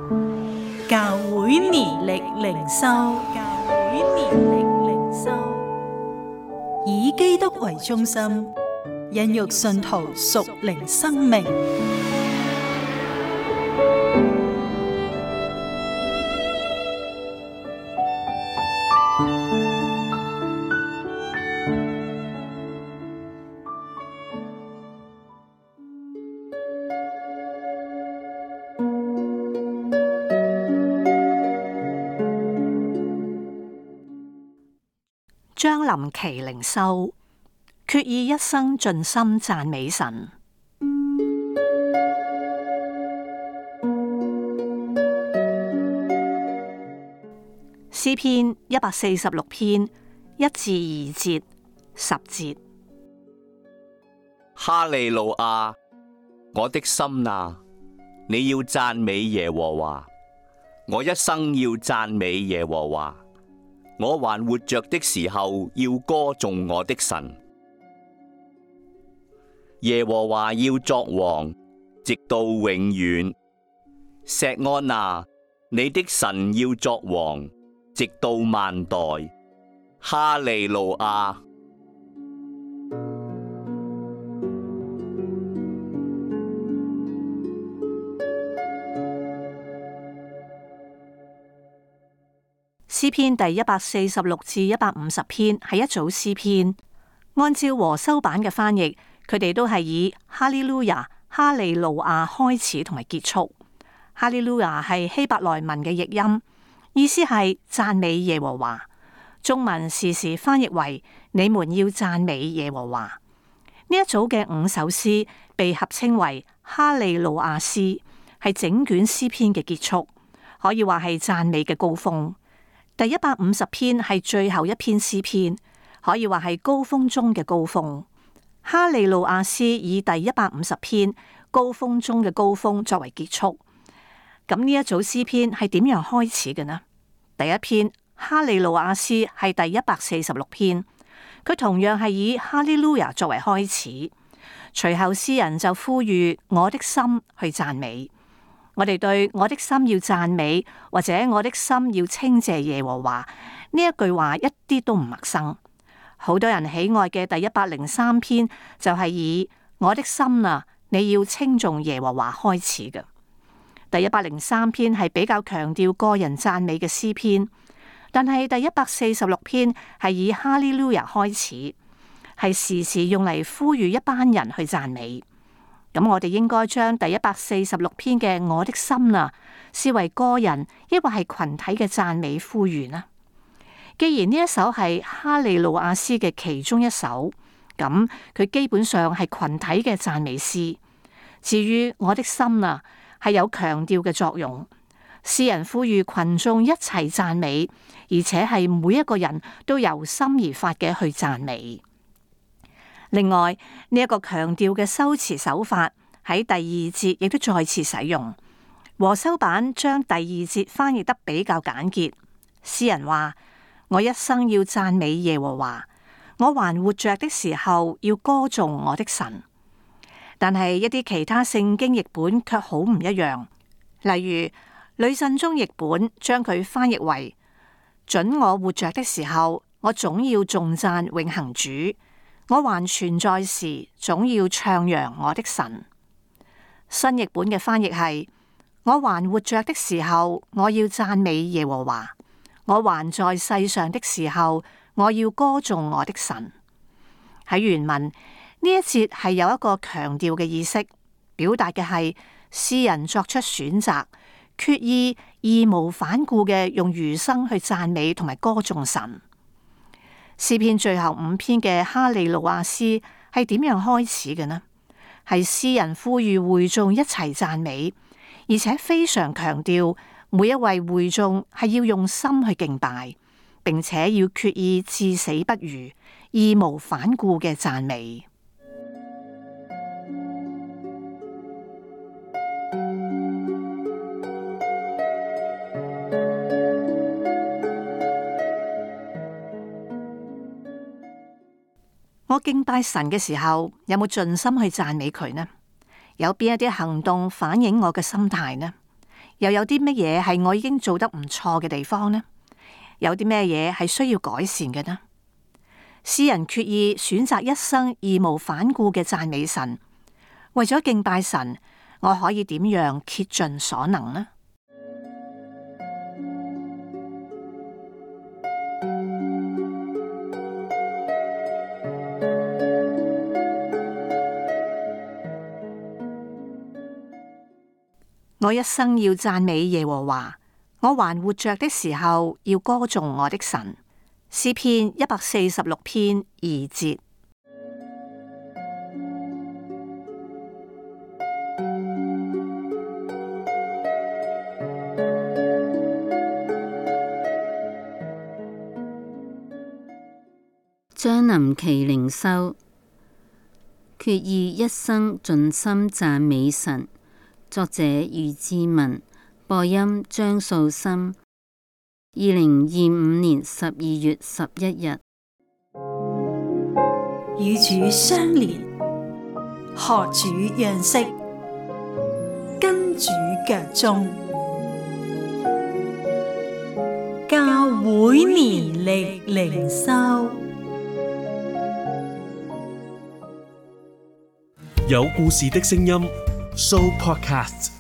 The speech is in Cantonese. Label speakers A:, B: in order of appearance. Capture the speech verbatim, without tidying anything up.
A: 教會年曆靈修，教會年曆靈修，以基督為中心，孕育信徒屬靈生命。
B: 將臨期靈修，決意一生盡心讚美神。詩篇一百四十六篇一至二節、十節。
C: 哈利路亞，我的心啊，你要讚美耶和華，我一生要讚美耶和華。我還活着的時候，要歌頌我的神。耶和華要作王，直到永遠。錫安啊，你的神要作王，直到萬代。哈利路亞。
B: 詩篇第一百四十六至一百五十篇係一組詩篇，按照和修版嘅翻譯，佢哋都係以哈利路亞、哈利路亞開始同埋結束。哈利路亞係希伯來文嘅譯音，意思係讚美耶和華。中文時時翻譯為你們要讚美耶和華。呢一組嘅五首詩被合稱為哈利路亞詩，係整卷詩篇嘅結束，可以話係讚美嘅高峰。第一百五十篇係最後一篇詩篇，可以話係高峰中嘅高峰。哈利路亞詩以第一百五十篇高峰中嘅高峰作為結束。咁呢一組詩篇係點樣開始嘅呢？第一篇哈利路亞詩係第一百四十六篇，佢同樣係以哈利路亞作為開始。隨後詩人就呼籲我的心去讚美。我哋對我的心要讚美，或者我的心要稱謝耶和華，呢一句話一啲都唔陌生。好多人喜愛嘅第一百零三篇就係以我的心啊，你要稱頌耶和華開始嘅。第一百零三篇係比較強調個人讚美嘅詩篇，但係第一百四十六篇係以哈利路亞開始，係時時用嚟呼籲一班人去讚美。咁我哋應該將第一百四十六篇嘅我的心啊，視為個人抑或係群體嘅讚美呼籲呢？既然呢一首係哈利路亞詩嘅其中一首，咁佢基本上係群體嘅讚美詩。至於我的心啊，係有強調嘅作用。詩人呼籲群眾一齊讚美，而且係每一個人都由心而發嘅去讚美。另外，呢一個強調嘅修辭手法喺第二節亦都再次使用。和修版將第二節翻譯得比較簡潔。詩人話：我一生要讚美耶和華，我還活着的時候要歌頌我的神。但係一啲其他聖經譯本卻好唔一樣。例如呂振中譯本將佢翻譯為：准我活着的時候，我總要頌讚永恆主。我還存在時，總要唱揚我的神。新譯本嘅翻譯係：我還活着的時候，我要讚美耶和華；我還在世上的時候，我要歌頌我的神。喺原文呢一節係有一個強調嘅意識，表達嘅係詩人作出選擇，決意義無反顧嘅用餘生去讚美同埋歌頌神。詩篇最後五篇嘅哈利路亞詩係點樣開始嘅呢？係詩人呼籲會眾一齊讚美，而且非常強調每一位會眾係要用心去敬拜，並且要決意至死不渝、義無反顧嘅讚美。我敬拜神嘅時候，有冇盡心去讚美佢呢？有邊一啲行動反映我嘅心態呢？ 又有啲乜嘢係我已經做得唔錯嘅地方呢？有啲咩嘢係需要改善嘅呢？詩人決意選擇一生義無反顧嘅讚美神，為咗敬拜神，我可以點樣竭盡所能呢？我一生要讚美耶和華，我還活着的時候要歌頌我的神。詩篇一百四十六篇二節。
D: 將臨期靈修，決意一生盡心讚美神。作者余志文，播音張素心。二零二五年十二月十一日，
A: 與主相連，學主樣式，跟主腳蹤，教會年曆靈修，
E: 有故事的聲音 Show Podcast。